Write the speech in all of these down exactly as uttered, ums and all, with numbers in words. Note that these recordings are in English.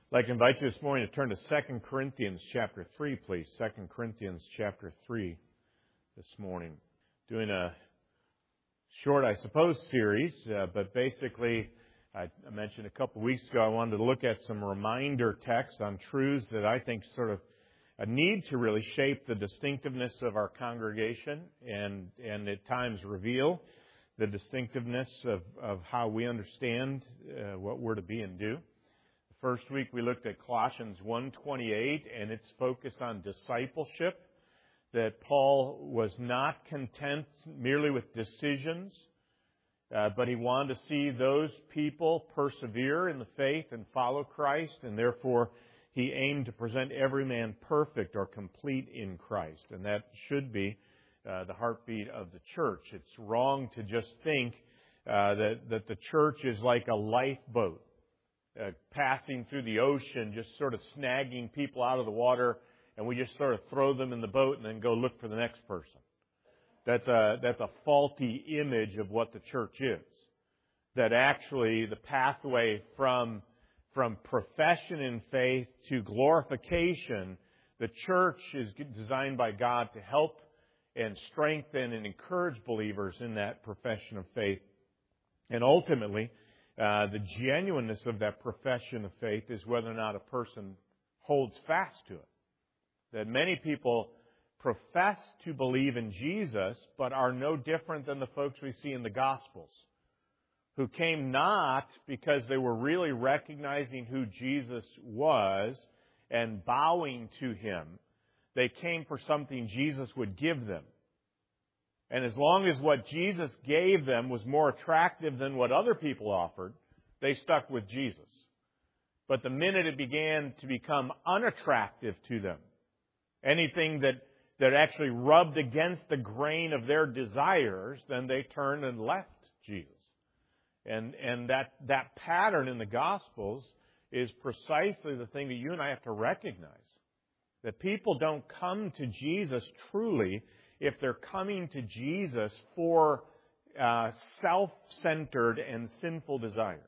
I'd like to invite you this morning to turn to Second Corinthians chapter three, please. Second Corinthians chapter three this morning. Doing a short, I suppose, series, uh, but basically, I mentioned a couple of weeks ago, I wanted to look at some reminder texts on truths that I think sort of need to really shape the distinctiveness of our congregation and, and at times reveal the distinctiveness of, of how we understand uh, what we're to be and do. First week we looked at Colossians one twenty-eight and its focus on discipleship, that Paul was not content merely with decisions, uh, but he wanted to see those people persevere in the faith and follow Christ, and therefore he aimed to present every man perfect or complete in Christ. And that should be uh, the heartbeat of the church. It's wrong to just think uh, that, that the church is like a lifeboat. Uh, passing through the ocean, just sort of snagging people out of the water, and we just sort of throw them in the boat and then go look for the next person. That's a that's a faulty image of what the church is. That actually the pathway from from profession in faith to glorification, the church is designed by God to help and strengthen and encourage believers in that profession of faith, and ultimately, Uh, the genuineness of that profession of faith is whether or not a person holds fast to it. That many people profess to believe in Jesus, but are no different than the folks we see in the Gospels, who came not because they were really recognizing who Jesus was and bowing to Him. They came for something Jesus would give them. And as long as what Jesus gave them was more attractive than what other people offered, they stuck with Jesus. But the minute it began to become unattractive to them, anything that, that actually rubbed against the grain of their desires, then they turned and left Jesus. And, and that, that pattern in the Gospels is precisely the thing that you and I have to recognize. That people don't come to Jesus truly if they're coming to Jesus for uh, self-centered and sinful desires.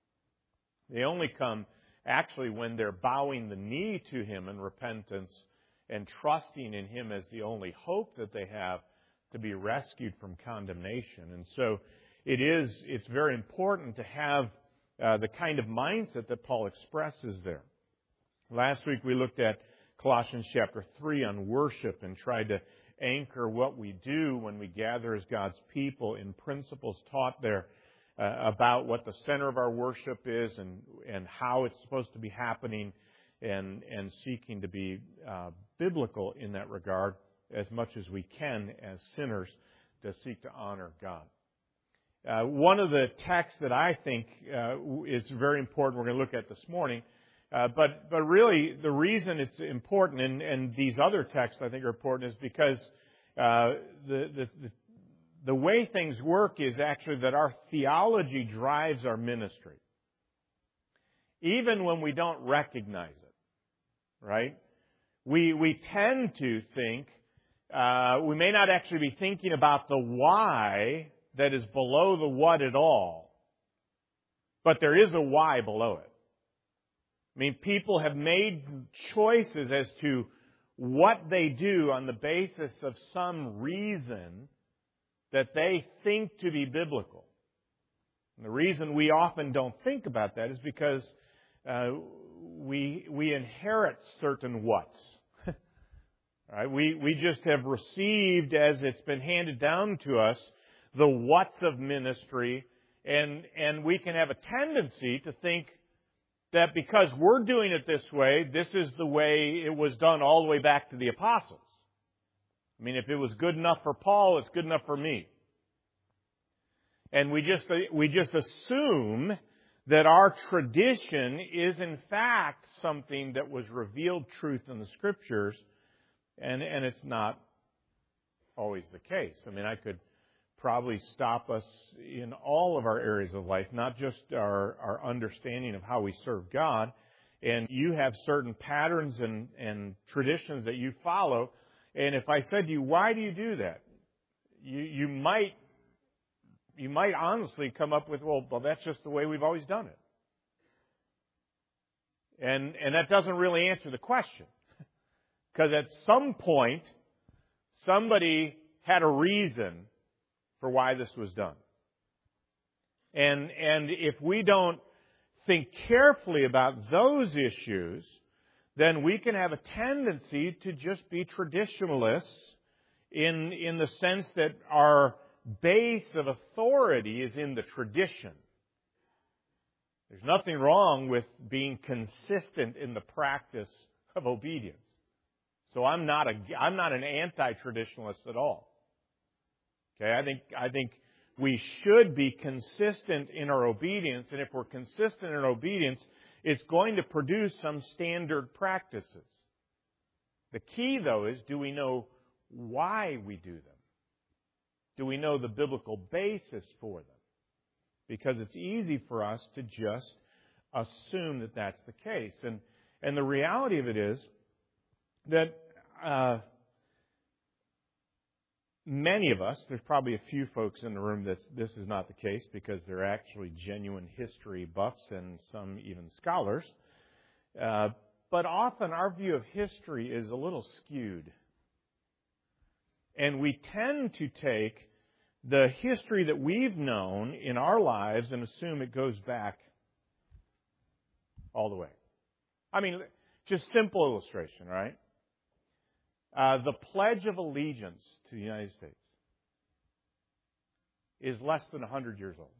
They only come actually when they're bowing the knee to Him in repentance and trusting in Him as the only hope that they have to be rescued from condemnation. And so it is, it's very important to have uh, the kind of mindset that Paul expresses there. Last week we looked at Colossians chapter three on worship and tried to anchor what we do when we gather as God's people in principles taught there uh, about what the center of our worship is and, and how it's supposed to be happening, and, and seeking to be uh, biblical in that regard as much as we can as sinners to seek to honor God. Uh, one of the texts that I think uh, is very important we're going to look at this morning, Uh, but but really the reason it's important, and, and these other texts I think are important, is because uh, the, the the the way things work is actually that our theology drives our ministry, even when we don't recognize it. Right? We we tend to think uh, we may not actually be thinking about the why that is below the what at all, but there is a why below it. I mean, people have made choices as to what they do on the basis of some reason that they think to be biblical. And the reason we often don't think about that is because uh, we we inherit certain whats. All right? We we just have received, as it's been handed down to us, the whats of ministry, and and we can have a tendency to think that because we're doing it this way, this is the way it was done all the way back to the apostles. I mean, if it was good enough for Paul, it's good enough for me. And we just we just assume that our tradition is in fact something that was revealed truth in the Scriptures, and, and it's not always the case. I mean, I could probably stop us in all of our areas of life, not just our, our understanding of how we serve God. And you have certain patterns and, and traditions that you follow. And if I said to you, why do you do that? You, you might you might honestly come up with, well, well, that's just the way we've always done it. And, and that doesn't really answer the question. Because at some point, somebody had a reason for why this was done. And, and if we don't think carefully about those issues, then we can have a tendency to just be traditionalists in, in the sense that our base of authority is in the tradition. There's nothing wrong with being consistent in the practice of obedience. So I'm not a, I'm not an anti-traditionalist at all. Okay, I think, I think we should be consistent in our obedience, and if we're consistent in our obedience, it's going to produce some standard practices. The key, though, is do we know why we do them? Do we know the biblical basis for them? Because it's easy for us to just assume that that's the case. And, and the reality of it is that uh, many of us, there's probably a few folks in the room that this is not the case because they're actually genuine history buffs and some even scholars. Uh, but often our view of history is a little skewed. And we tend to take the history that we've known in our lives and assume it goes back all the way. I mean, just simple illustration, right? Uh, the Pledge of Allegiance to the United States is less than one hundred years old.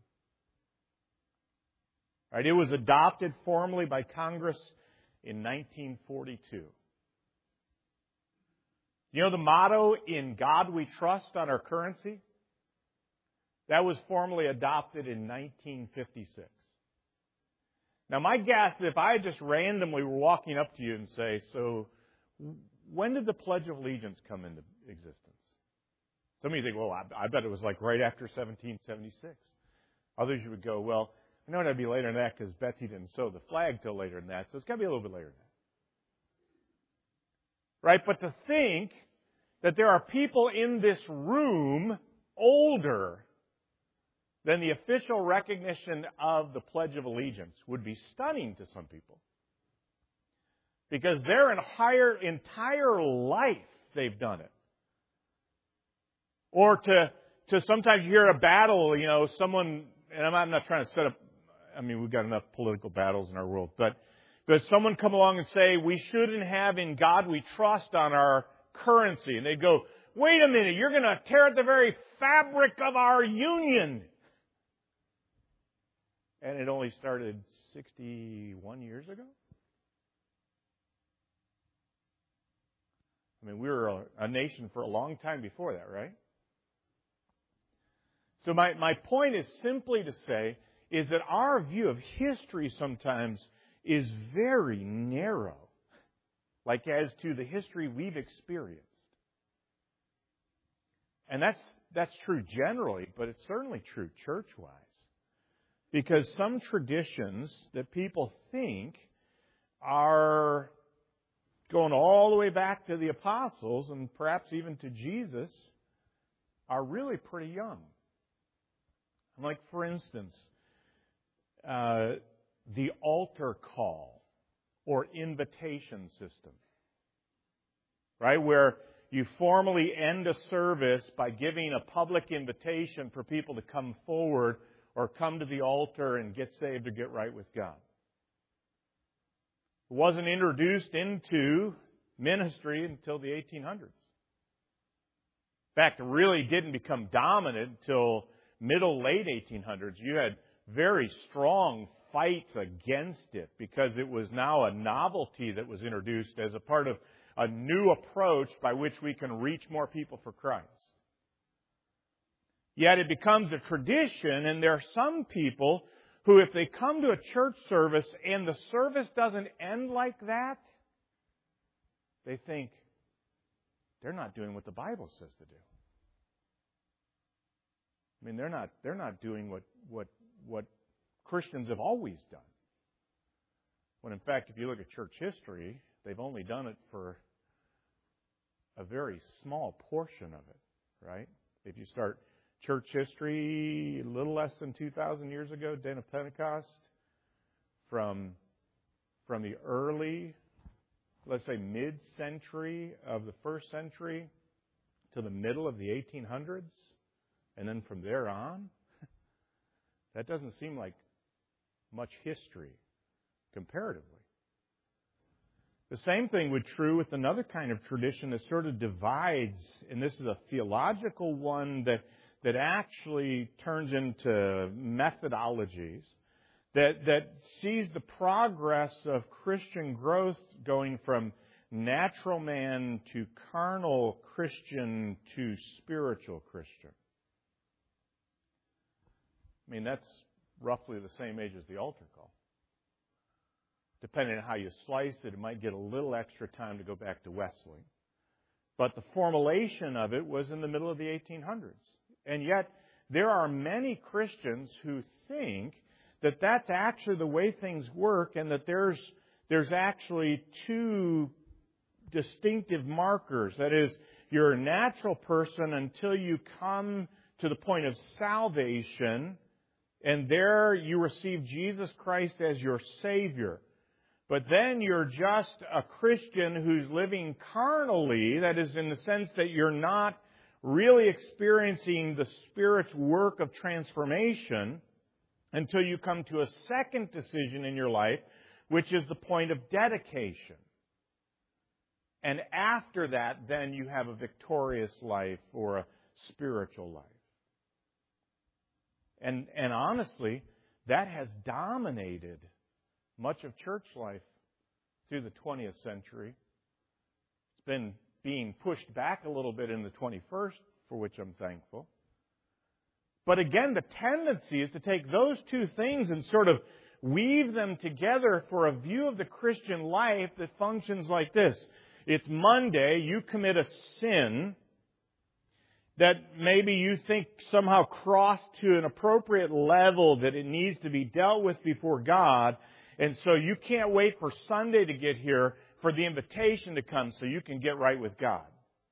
Right? It was adopted formally by Congress in nineteen forty-two. You know the motto, "In God We Trust," on our currency? That was formally adopted in nineteen fifty-six. Now, my guess is if I just randomly were walking up to you and say, so when did the Pledge of Allegiance come into existence? Some of you think, well, I, I bet it was like right after seventeen seventy-six. Others you would go, well, I know it'd be later than that because Betsy didn't sew the flag till later than that, so it's got to be a little bit later than that. Right? But to think that there are people in this room older than the official recognition of the Pledge of Allegiance would be stunning to some people. Because their entire, entire life they've done it. Or to, to sometimes you hear a battle, you know, someone, and I'm not, I'm not trying to set up, I mean, we've got enough political battles in our world, but, but someone come along and say, we shouldn't have "In God We Trust" on our currency. And they'd go, wait a minute, you're going to tear at the very fabric of our union. And it only started sixty-one years ago? I mean, we were a, a nation for a long time before that, right? So my, my point is simply to say is that our view of history sometimes is very narrow, like as to the history we've experienced. And that's, that's true generally, but it's certainly true church-wise. Because some traditions that people think are going all the way back to the apostles and perhaps even to Jesus are really pretty young. Like, for instance, uh, the altar call or invitation system, right? Where you formally end a service by giving a public invitation for people to come forward or come to the altar and get saved or get right with God. It wasn't introduced into ministry until the eighteen hundreds. In fact, it really didn't become dominant until middle, late eighteen hundreds. You had very strong fights against it because it was now a novelty that was introduced as a part of a new approach by which we can reach more people for Christ. Yet it becomes a tradition, and there are some people who, if they come to a church service and the service doesn't end like that, they think they're not doing what the Bible says to do. I mean, they're not, they're not doing what, what, what Christians have always done. When in fact, if you look at church history, they've only done it for a very small portion of it, right? If you start church history a little less than two thousand years ago, day of Pentecost, from from the early, let's say mid-century of the first century to the middle of the eighteen hundreds, and then from there on, that doesn't seem like much history comparatively. The same thing would be true with another kind of tradition that sort of divides, and this is a theological one that, that actually turns into methodologies, that, that sees the progress of Christian growth going from natural man to carnal Christian to spiritual Christian. I mean, that's roughly the same age as the altar call. Depending on how you slice it, it might get a little extra time to go back to Wesley. But the formulation of it was in the middle of the eighteen hundreds. And yet, there are many Christians who think that that's actually the way things work, and that there's, there's actually two distinctive markers. That is, you're a natural person until you come to the point of salvation, and there you receive Jesus Christ as your Savior. But then you're just a Christian who's living carnally, that is, in the sense that you're not really experiencing the Spirit's work of transformation until you come to a second decision in your life, which is the point of dedication. And after that, then you have a victorious life or a spiritual life. And, and honestly, that has dominated much of church life through the twentieth century. It's been being pushed back a little bit in the twenty-first, for which I'm thankful. But again, the tendency is to take those two things and sort of weave them together for a view of the Christian life that functions like this. It's Monday, you commit a sin that maybe you think somehow crossed to an appropriate level that it needs to be dealt with before God. And so you can't wait for Sunday to get here for the invitation to come so you can get right with God.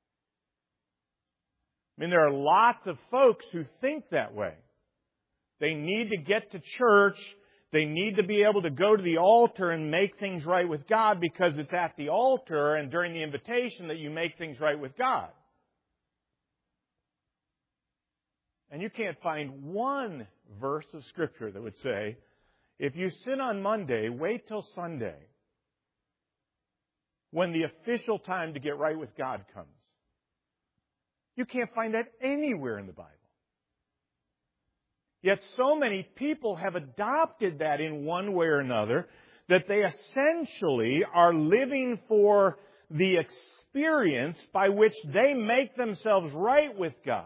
I mean, there are lots of folks who think that way. They need to get to church. They need to be able to go to the altar and make things right with God, because it's at the altar and during the invitation that you make things right with God. And you can't find one verse of Scripture that would say, if you sin on Monday, wait till Sunday, when the official time to get right with God comes. You can't find that anywhere in the Bible. Yet so many people have adopted that in one way or another that they essentially are living for the experience by which they make themselves right with God.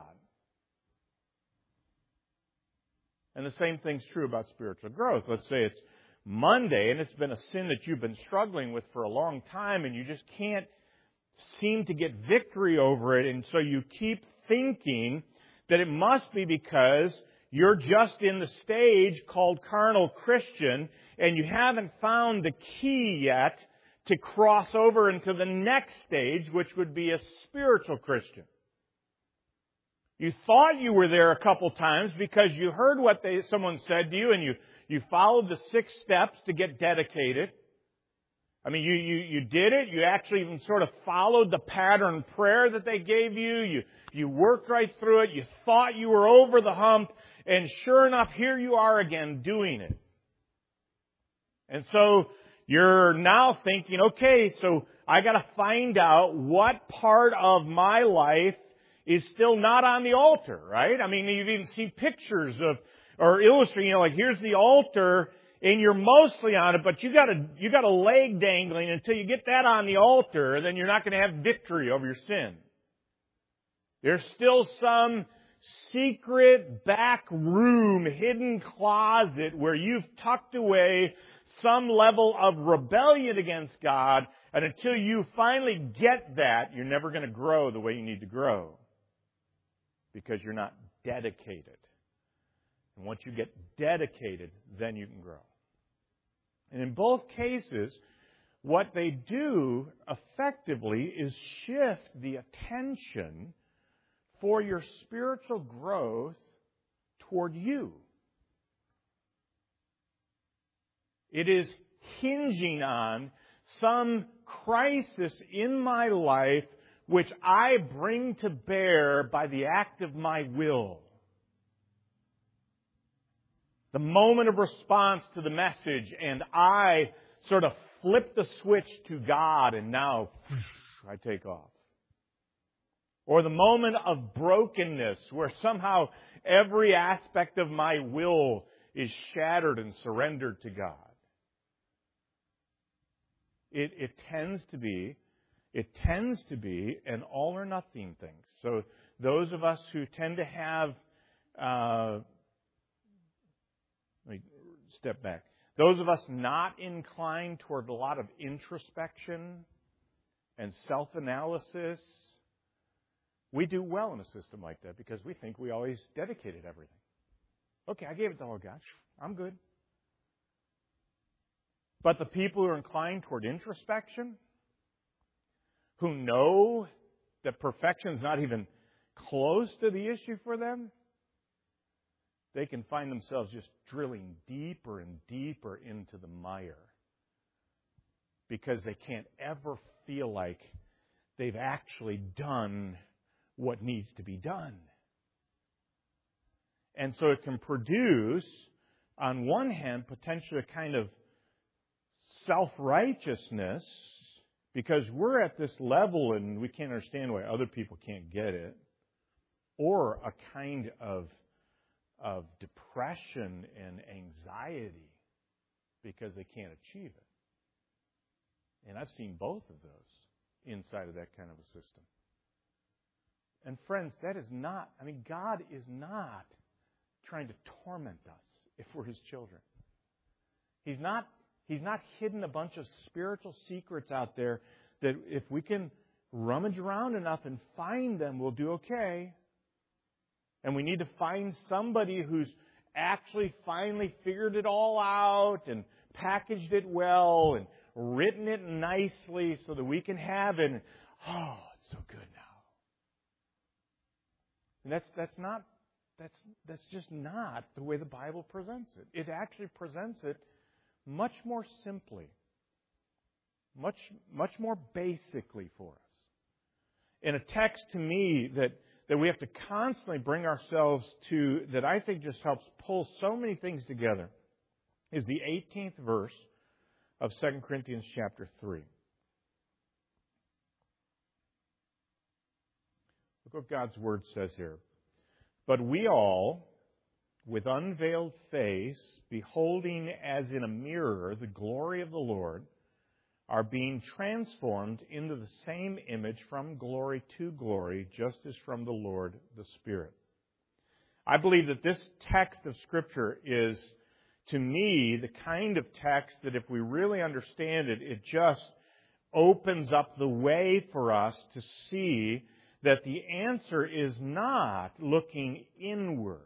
And the same thing's true about spiritual growth. Let's say it's Monday and it's been a sin that you've been struggling with for a long time and you just can't seem to get victory over it. And so you keep thinking that it must be because you're just in the stage called carnal Christian and you haven't found the key yet to cross over into the next stage, which would be a spiritual Christian. You thought you were there a couple times because you heard what they, someone said to you and you, you followed the six steps to get dedicated. I mean, you, you, you did it. You actually even sort of followed the pattern prayer that they gave you. You, you worked right through it. You thought you were over the hump. And sure enough, here you are again doing it. And so you're now thinking, okay, so I got to find out what part of my life is still not on the altar, right? I mean, you've even seen pictures of, or illustrating, you know, like here's the altar and you're mostly on it, but you got a, you got a leg dangling until you get that on the altar, then you're not going to have victory over your sin. There's still some secret back room, hidden closet where you've tucked away some level of rebellion against God, and until you finally get that, you're never going to grow the way you need to grow. Because you're not dedicated. And once you get dedicated, then you can grow. And in both cases, what they do effectively is shift the attention for your spiritual growth toward you. It is hinging on some crisis in my life which I bring to bear by the act of my will. The moment of response to the message, and I sort of flip the switch to God, and now I take off. Or the moment of brokenness, where somehow every aspect of my will is shattered and surrendered to God. It, it tends to be, it tends to be an all or nothing thing. So those of us who tend to have, uh, let me step back. Those of us not inclined toward a lot of introspection and self-analysis, we do well in a system like that because we think we always dedicated everything. Okay, I gave it to all God. I'm good. But the people who are inclined toward introspection, who know that perfection is not even close to the issue for them, they can find themselves just drilling deeper and deeper into the mire because they can't ever feel like they've actually done what needs to be done. And so it can produce, on one hand, potentially a kind of self-righteousness because we're at this level and we can't understand why other people can't get it, or a kind of of depression and anxiety because they can't achieve it. And I've seen both of those inside of that kind of a system. And friends, that is not, I mean, God is not trying to torment us if we're His children. He's not, He's not hidden a bunch of spiritual secrets out there that if we can rummage around enough and find them, we'll do okay. And we need to find somebody who's actually finally figured it all out and packaged it well and written it nicely so that we can have it. And, oh, it's so good now. And that's that's not that's that's just not the way the Bible presents it. It actually presents it much more simply, much much more basically for us. In a text to me that that we have to constantly bring ourselves to, that I think just helps pull so many things together, is the eighteenth verse of Second Corinthians chapter three. Look what God's Word says here. But we all, with unveiled face, beholding as in a mirror the glory of the Lord, are being transformed into the same image from glory to glory, just as from the Lord the Spirit. I believe that this text of Scripture is, to me, the kind of text that if we really understand it, it just opens up the way for us to see that the answer is not looking inward.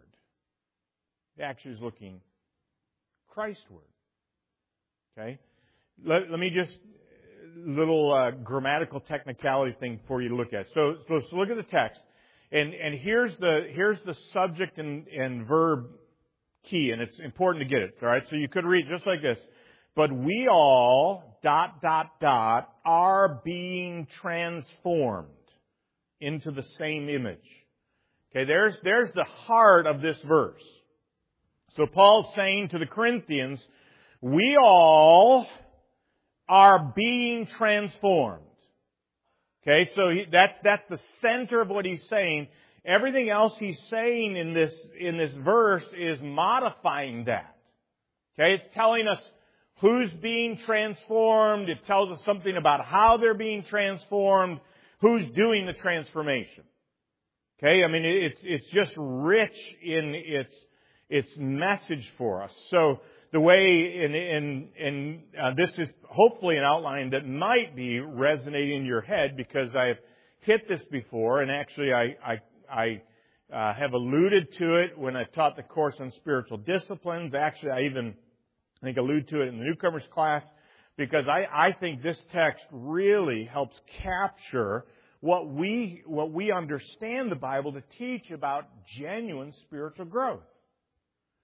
It actually is looking Christward. Okay? Let, let me just, little uh, grammatical technicality thing for you to look at. So, so, so look at the text. And, and here's the, here's the subject and, and verb key, and it's important to get it. All right? So you could read just like this. But we all, dot, dot, dot, are being transformed into the same image. Okay, there's, there's the heart of this verse. So Paul's saying to the Corinthians, we all are being transformed. Okay, so he, that's that's the center of what he's saying. Everything else he's saying in this in this verse is modifying that. Okay, it's telling us who's being transformed. It tells us something about how they're being transformed, who's doing the transformation. Okay, I mean it's it's just rich in its its message for us. So the way, and in, in, in, uh, this is hopefully an outline that might be resonating in your head because I've hit this before, and actually I, I, I uh, have alluded to it when I taught the course on spiritual disciplines. Actually, I even, I think, allude to it in the newcomers class because I, I think this text really helps capture what we, what we understand the Bible to teach about genuine spiritual growth.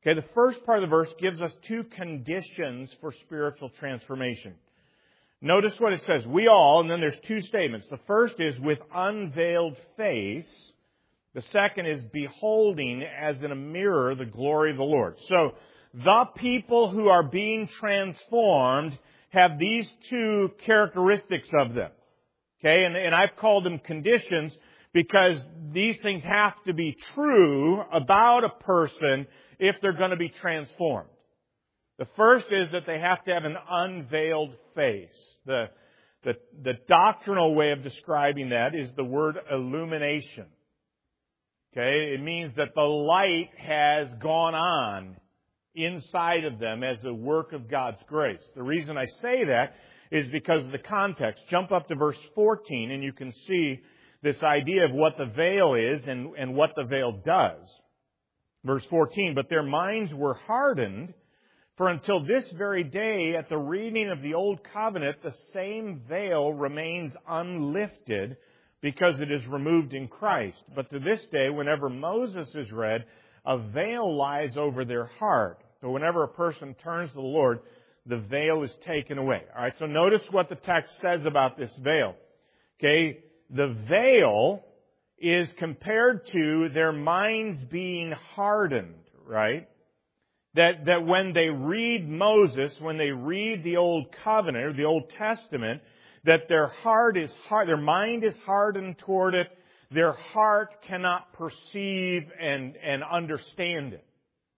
Okay, the first part of the verse gives us two conditions for spiritual transformation. Notice what it says. We all, and then there's two statements. The first is with unveiled face. The second is beholding as in a mirror the glory of the Lord. So, the people who are being transformed have these two characteristics of them. Okay, and, and I've called them conditions because these things have to be true about a person if they're going to be transformed. The first is that they have to have an unveiled face. The, the, the doctrinal way of describing that is the word illumination. Okay, it means that the light has gone on inside of them as a work of God's grace. The reason I say that is because of the context. Jump up to verse fourteen and you can see this idea of what the veil is and, and what the veil does. Verse fourteen, but their minds were hardened, for until this very day at the reading of the Old Covenant, the same veil remains unlifted because it is removed in Christ. But to this day, whenever Moses is read, a veil lies over their heart. So whenever a person turns to the Lord, the veil is taken away. All right, so notice what the text says about this veil. Okay, the veil is compared to their minds being hardened, right? That, that when they read Moses, when they read the Old Covenant or the Old Testament, that their heart is hard, their mind is hardened toward it. Their heart cannot perceive and, and understand it.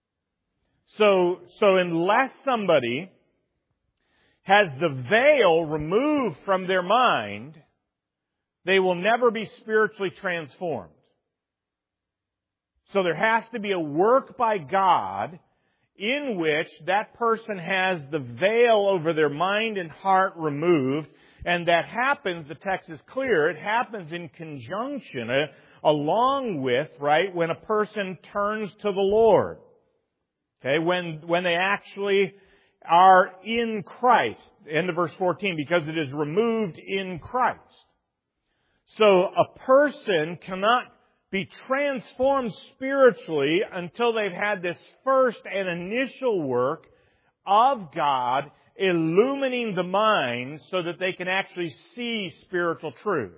So, so unless somebody has the veil removed from their mind, they will never be spiritually transformed. So there has to be a work by God in which that person has the veil over their mind and heart removed. And that happens, the text is clear, it happens in conjunction, uh, along with, right, when a person turns to the Lord. Okay, when, when they actually are in Christ. End of verse fourteen, because it is removed in Christ. So a person cannot be transformed spiritually until they've had this first and initial work of God illumining the mind so that they can actually see spiritual truth.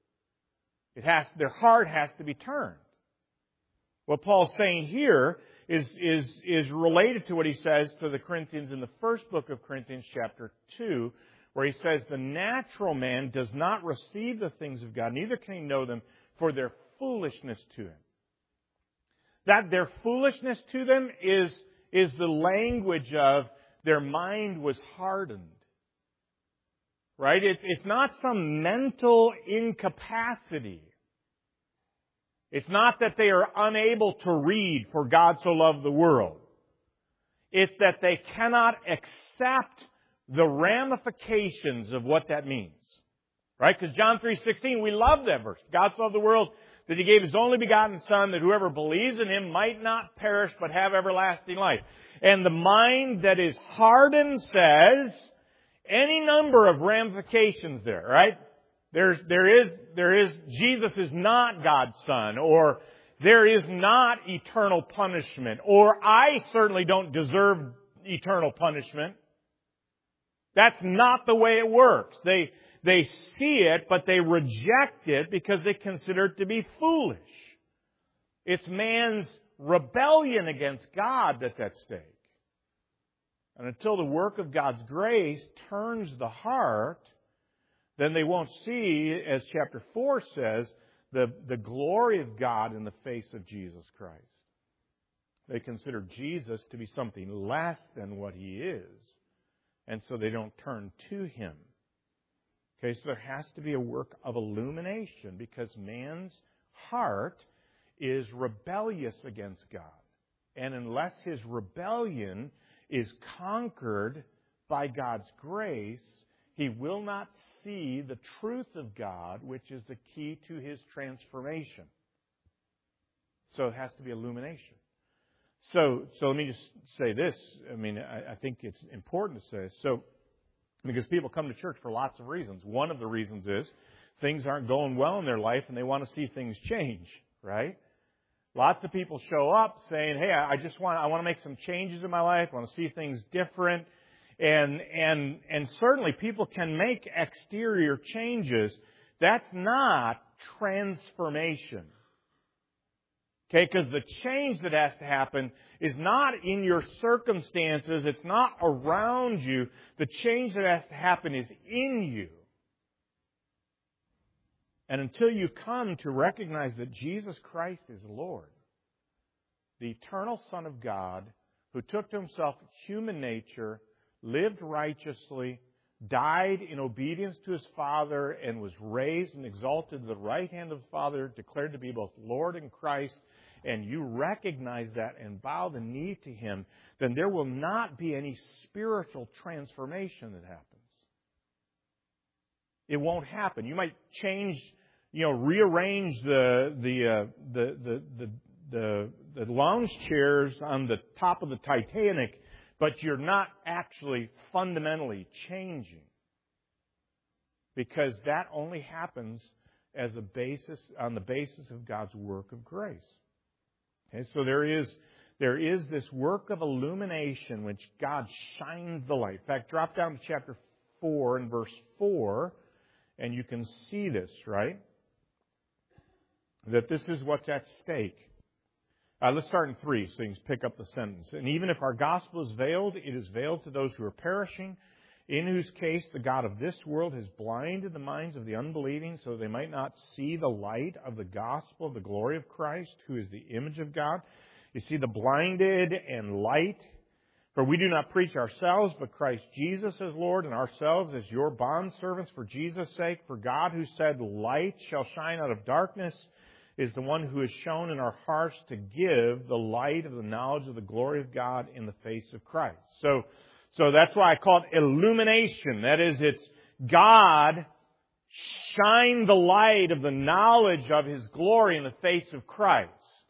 It has, their heart has to be turned. What Paul's saying here is, is, is related to what he says to the Corinthians in the first book of Corinthians, chapter two, where he says, the natural man does not receive the things of God, neither can he know them, for their foolishness to him. That their foolishness to them is, is the language of their mind was hardened. Right? It, it's not some mental incapacity. It's not that they are unable to read, for God so loved the world. It's that they cannot accept the ramifications of what that means. Right? Because John three sixteen, we love that verse. God so loved the world that He gave His only begotten Son, that whoever believes in Him might not perish but have everlasting life. And the mind that is hardened says any number of ramifications there, right? There's, there is, there is, Jesus is not God's Son, or there is not eternal punishment, or I certainly don't deserve eternal punishment. That's not the way it works. They, they see it, but they reject it because they consider it to be foolish. It's man's rebellion against God that's at stake. And until the work of God's grace turns the heart, then they won't see, as chapter four says, the, the glory of God in the face of Jesus Christ. They consider Jesus to be something less than what He is. And so they don't turn to Him. Okay, so there has to be a work of illumination because man's heart is rebellious against God. And unless his rebellion is conquered by God's grace, he will not see the truth of God, which is the key to his transformation. So it has to be illumination. So, so let me just say this. I mean, I, I think it's important to say this. So, because people come to church for lots of reasons. One of the reasons is things aren't going well in their life and they want to see things change, right? Lots of people show up saying, hey, I just want, I want to make some changes in my life. I want to see things different. And, and, and certainly people can make exterior changes. That's not transformation. Okay, because the change that has to happen is not in your circumstances. It's not around you. The change that has to happen is in you. And until you come to recognize that Jesus Christ is Lord, the eternal Son of God, who took to Himself human nature, lived righteously, died in obedience to His Father, and was raised and exalted to the right hand of the Father, declared to be both Lord and Christ, and you recognize that and bow the knee to Him, then there will not be any spiritual transformation that happens. It won't happen. You might change, you know, rearrange the the uh, the, the the the the lounge chairs on the top of the Titanic, but you're not actually fundamentally changing, because that only happens as a basis on the basis of God's work of grace. Okay, so there is there is this work of illumination which God shines the light. In fact, drop down to chapter four and verse four. And you can see this, right? That this is what's at stake. Uh, let's start in three so you can pick up the sentence. And even if our gospel is veiled, it is veiled to those who are perishing, in whose case the God of this world has blinded the minds of the unbelieving so they might not see the light of the gospel of the glory of Christ, who is the image of God. You see, the blinded and light. For we do not preach ourselves, but Christ Jesus as Lord, and ourselves as your bondservants for Jesus' sake. For God, who said, light shall shine out of darkness, is the one who has shown in our hearts to give the light of the knowledge of the glory of God in the face of Christ. So, so that's why I call it illumination. That is, it's God shine the light of the knowledge of His glory in the face of Christ.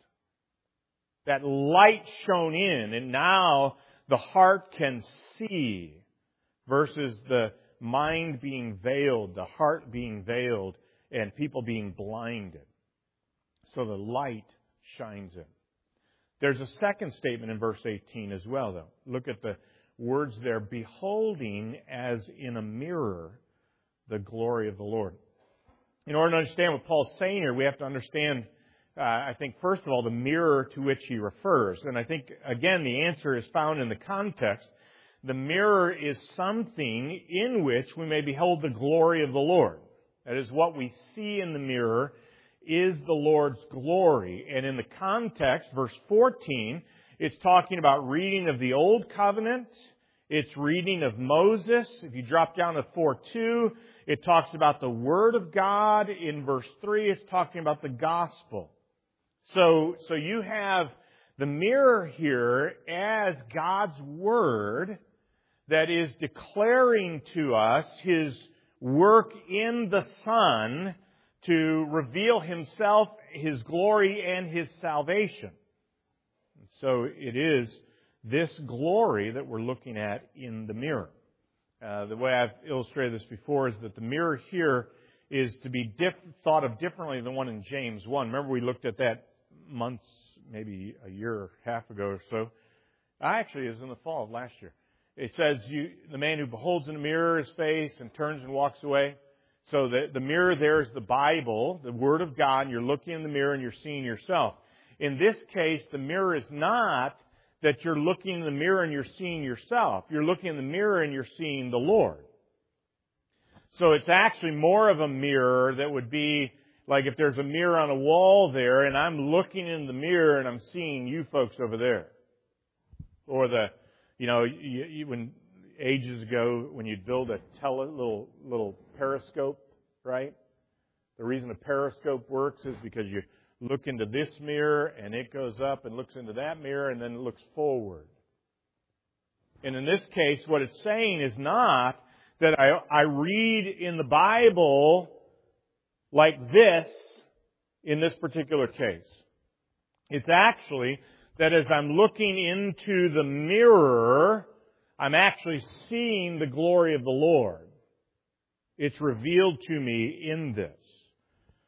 That light shone in, and now the heart can see, versus the mind being veiled, the heart being veiled, and people being blinded. So the light shines in. There's a second statement in verse eighteen as well, though. Look at the words there. Beholding as in a mirror the glory of the Lord. In order to understand what Paul's saying here, we have to understand, uh, I think, first of all, the mirror to which he refers. And I think, again, the answer is found in the context. The mirror is something in which we may behold the glory of the Lord. That is, what we see in the mirror is the Lord's glory. And in the context, verse fourteen, it's talking about reading of the Old Covenant. It's reading of Moses. If you drop down to four two, it talks about the Word of God. In verse three, it's talking about the Gospel. So, so you have the mirror here as God's Word that is declaring to us His work in the Son to reveal Himself, His glory, and His salvation. So it is this glory that we're looking at in the mirror. Uh, the way I've illustrated this before is that the mirror here is to be diff- thought of differently than the one in James one. Remember we looked at that months, maybe a year or half ago or so. Actually, it was in the fall of last year. It says, you, the man who beholds in the mirror his face and turns and walks away. So the, the mirror there is the Bible, the Word of God, and you're looking in the mirror and you're seeing yourself. In this case, the mirror is not that you're looking in the mirror and you're seeing yourself. You're looking in the mirror and you're seeing the Lord. So it's actually more of a mirror that would be like if there's a mirror on a wall there and I'm looking in the mirror and I'm seeing you folks over there. Or the, you know, you, you, when ages ago when you'd build a tele, little little periscope, right? The reason a periscope works is because you look into this mirror and it goes up and looks into that mirror and then it looks forward. And in this case, what it's saying is not that I, I read in the Bible like this in this particular case. It's actually that as I'm looking into the mirror, I'm actually seeing the glory of the Lord. It's revealed to me in this.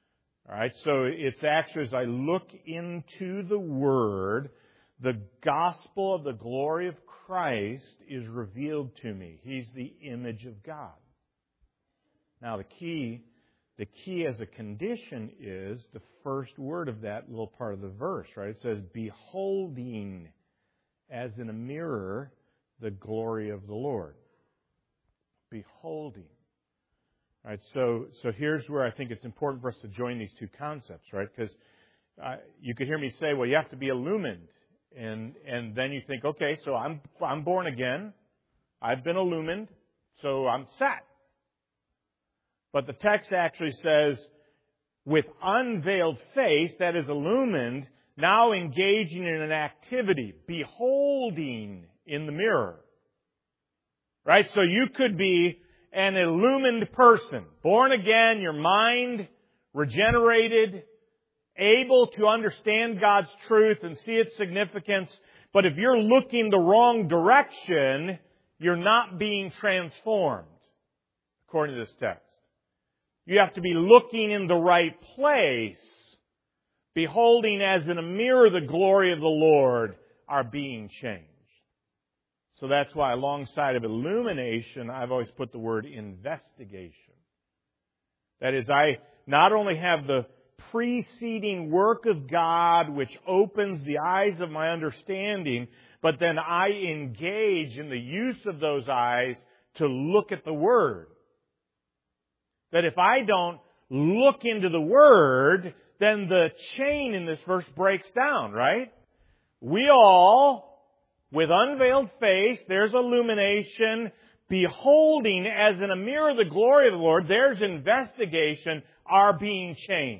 All right, so it's actually, as I look into the Word, the gospel of the glory of Christ is revealed to me. He's the image of God. Now, the key, the key as a condition is the first word of that little part of the verse, right? It says, beholding as in a mirror the glory of the Lord. Beholding. All right, so, so here's where I think it's important for us to join these two concepts, right? Because uh, you could hear me say, well, you have to be illumined. And, and then you think, okay, so I'm, I'm born again. I've been illumined, so I'm set. But the text actually says, with unveiled face, that is illumined, now engaging in an activity, beholding in the mirror. Right? So you could be an illumined person, born again, your mind regenerated, able to understand God's truth and see its significance. But if you're looking the wrong direction, you're not being transformed, according to this text. You have to be looking in the right place, beholding as in a mirror the glory of the Lord, are being changed. So that's why alongside of illumination, I've always put the word investigation. That is, I not only have the preceding work of God which opens the eyes of my understanding, but then I engage in the use of those eyes to look at the Word. That if I don't look into the Word, then the chain in this verse breaks down, right? We all, with unveiled face, there's illumination, beholding as in a mirror the glory of the Lord, there's investigation, are being changed.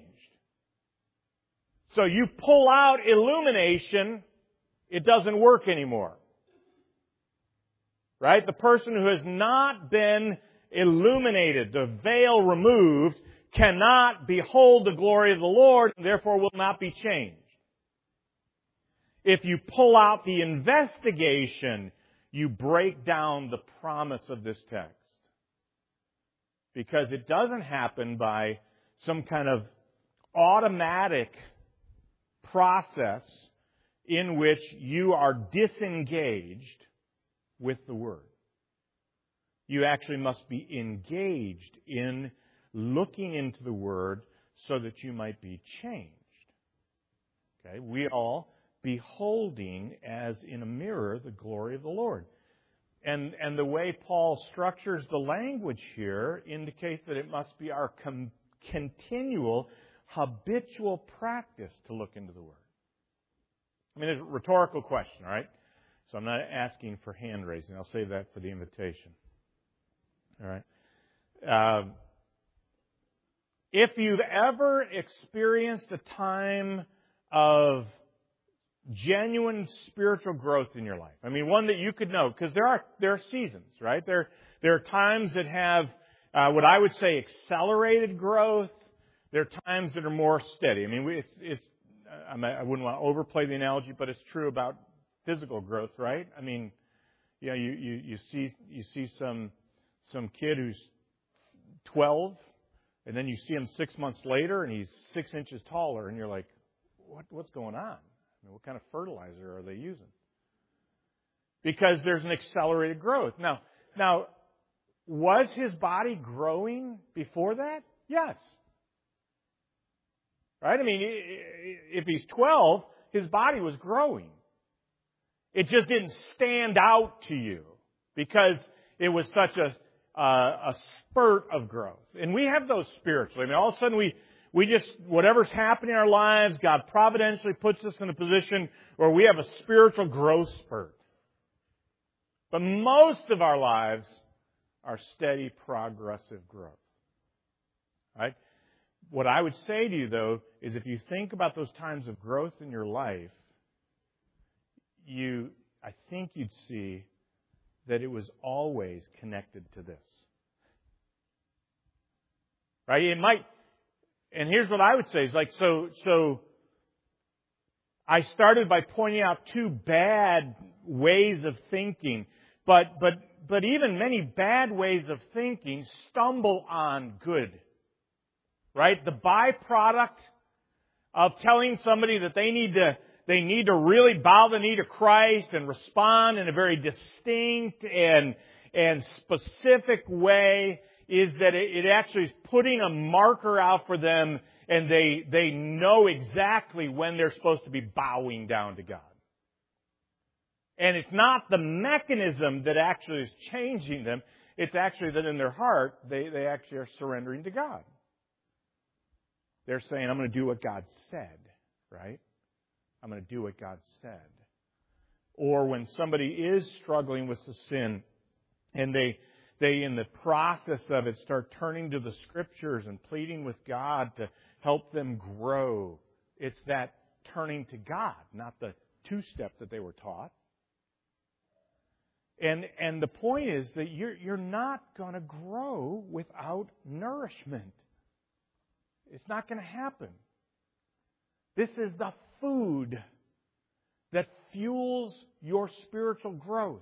So you pull out illumination, it doesn't work anymore. Right? The person who has not been illuminated, the veil removed, cannot behold the glory of the Lord, and therefore will not be changed. If you pull out the investigation, you break down the promise of this text. Because it doesn't happen by some kind of automatic process in which you are disengaged with the Word. You actually must be engaged in looking into the Word so that you might be changed. Okay? We all beholding as in a mirror the glory of the Lord. And, and the way Paul structures the language here indicates that it must be our com- continual, habitual practice to look into the Word. I mean, it's a rhetorical question, all right? So I'm not asking for hand raising. I'll save that for the invitation. All right? Uh, if you've ever experienced a time of genuine spiritual growth in your life, I mean, one that you could know, because there are there are seasons, right? There there are times that have uh, what I would say accelerated growth. There are times that are more steady. I mean, we, it's it's I wouldn't want to overplay the analogy, but it's true about physical growth, right? I mean, you know, you, you, you see you see some some kid who's twelve, and then you see him six months later, and he's six inches taller, and you're like, what what's going on? I mean, what kind of fertilizer are they using? Because there's an accelerated growth. Now, now, was his body growing before that? Yes. Right? I mean, if he's twelve, his body was growing. It just didn't stand out to you because it was such a uh, a spurt of growth. And we have those spiritually. I mean, all of a sudden we we just, whatever's happening in our lives, God providentially puts us in a position where we have a spiritual growth spurt. But most of our lives are steady, progressive growth. Right? What I would say to you, though, is if you think about those times of growth in your life, you, I think you'd see that it was always connected to this. Right? It might, and here's what I would say, is like, so, so, I started by pointing out two bad ways of thinking, but, but, but even many bad ways of thinking stumble on good. right? The byproduct of telling somebody that they need to they need to really bow the knee to Christ and respond in a very distinct and and specific way is that it, it actually is putting a marker out for them, and they they know exactly when they're supposed to be bowing down to God. And it's not the mechanism that actually is changing them. It's actually that in their heart, they, they actually are surrendering to God. They're saying, I'm going to do what God said, right? I'm going to do what God said. Or when somebody is struggling with the sin, and they, they in the process of it, start turning to the Scriptures and pleading with God to help them grow. It's that turning to God, not the two-step that they were taught. And and the point is that you're you're not going to grow without nourishment. It's not going to happen. This is the food that fuels your spiritual growth.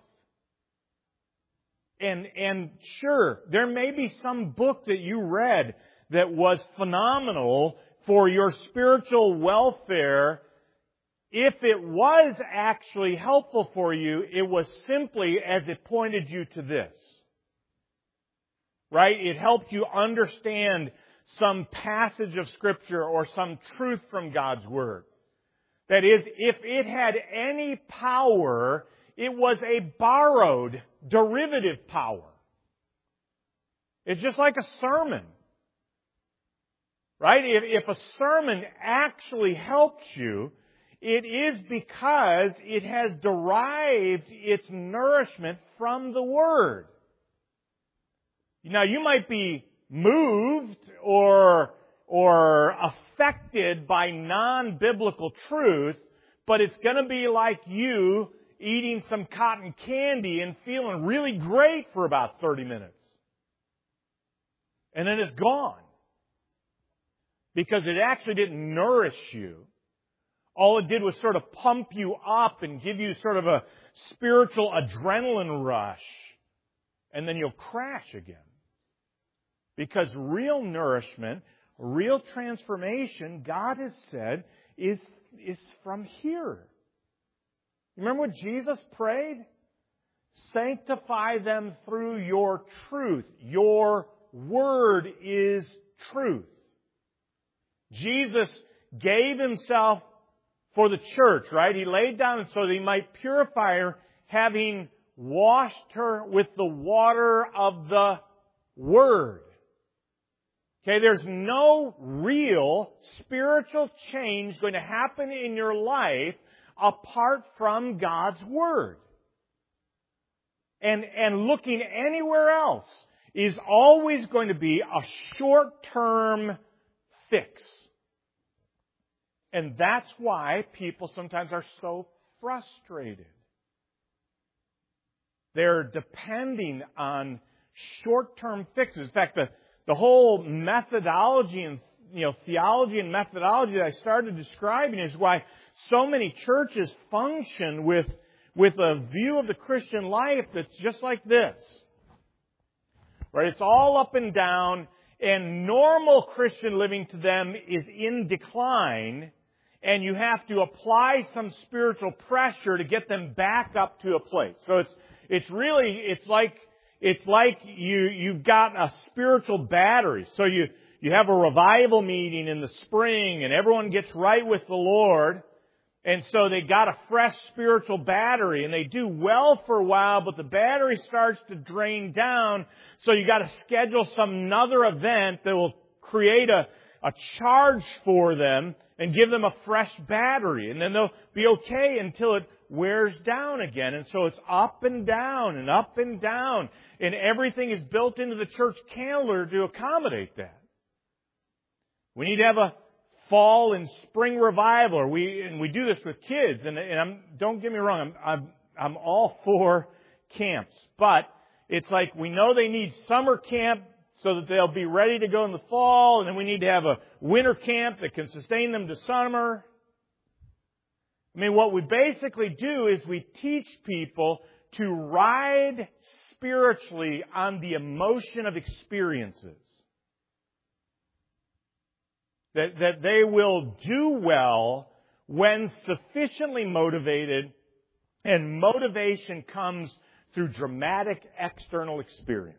And and sure, there may be some book that you read that was phenomenal for your spiritual welfare. If it was actually helpful for you, it was simply as it pointed you to this. Right? It helped you understand some passage of Scripture or some truth from God's Word. That is, if it had any power, it was a borrowed, derivative power. It's just like a sermon. Right? If, if a sermon actually helps you, it is because it has derived its nourishment from the Word. Now, you might be moved or, or affected by non-biblical truth, but it's going to be like you eating some cotton candy and feeling really great for about thirty minutes. And then it's gone. Because it actually didn't nourish you. All it did was sort of pump you up and give you sort of a spiritual adrenaline rush. And then you'll crash again. Because real nourishment, real transformation, God has said, is, is from here. You remember what Jesus prayed? Sanctify them through your truth. Your word is truth. Jesus gave Himself for the church, right? He laid down so that He might purify her, having washed her with the water of the Word. Okay, there's no real spiritual change going to happen in your life apart from God's Word. And, and looking anywhere else is always going to be a short-term fix. And that's why people sometimes are so frustrated. They're depending on short-term fixes. In fact, the, the whole methodology and you know theology and methodology that I started describing is why so many churches function with, with a view of the Christian life that's just like this. Right? It's all up and down, and normal Christian living to them is in decline. And you have to apply some spiritual pressure to get them back up to a place. So it's it's really it's like it's like you you've got a spiritual battery. So you you have a revival meeting in the spring, and everyone gets right with the Lord, and so they got a fresh spiritual battery, and they do well for a while, but the battery starts to drain down. So you got to schedule some another event that will create a a charge for them and give them a fresh battery. And then they'll be okay until it wears down again. And so it's up and down and up and down. And everything is built into the church calendar to accommodate that. We need to have a fall and spring revival. Or we, and we do this with kids. And, and I'm, don't get me wrong, I'm, I'm, I'm all for camps. But it's like we know they need summer camp so that they'll be ready to go in the fall, and then we need to have a winter camp that can sustain them to summer. I mean, what we basically do is we teach people to ride spiritually on the emotion of experiences. That, that they will do well when sufficiently motivated, and motivation comes through dramatic external experiences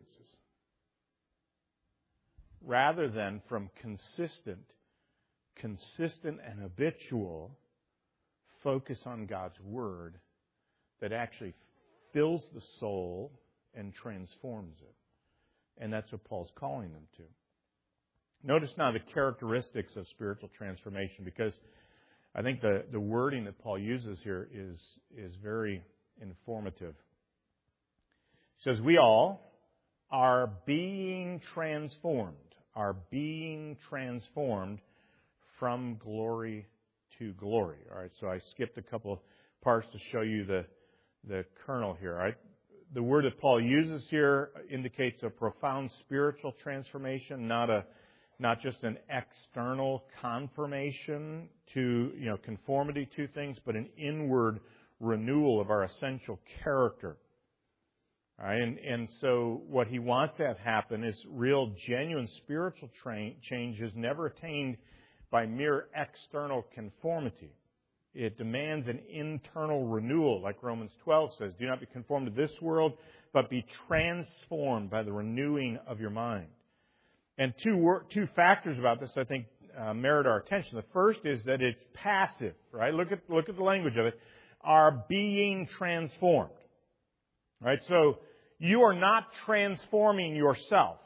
rather than from consistent, consistent and habitual focus on God's Word that actually fills the soul and transforms it. And that's what Paul's calling them to. Notice now the characteristics of spiritual transformation, because I think the, the wording that Paul uses here is, is very informative. He says, we all are being transformed, are being transformed from glory to glory. All right, so I skipped a couple of parts to show you the, the kernel here. All right? The word that Paul uses here indicates a profound spiritual transformation, not a not just an external confirmation to, you know, conformity to things, but an inward renewal of our essential character. All right? And, and so what he wants to have happen is real, genuine spiritual tra- change is never attained by mere external conformity. It demands an internal renewal, like Romans twelve says. Do not be conformed to this world, but be transformed by the renewing of your mind. And two wor- two factors about this, I think, uh, merit our attention. The first is that it's passive, right? Look at look at the language of it. Are being transformed, right? So you are not transforming yourself.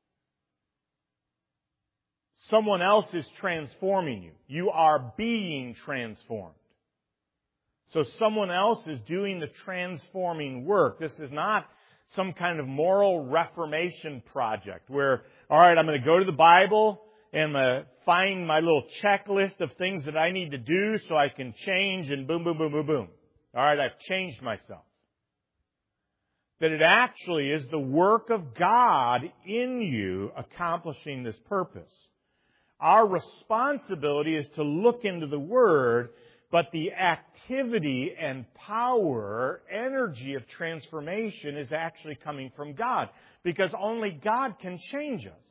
Someone else is transforming you. You are being transformed. So someone else is doing the transforming work. This is not some kind of moral reformation project where, all right, I'm going to go to the Bible and I'm going to find my little checklist of things that I need to do so I can change, and boom, boom, boom, boom, boom. All right, I've changed myself. That it actually is the work of God in you accomplishing this purpose. Our responsibility is to look into the Word, but the activity and power, energy of transformation is actually coming from God, because only God can change us.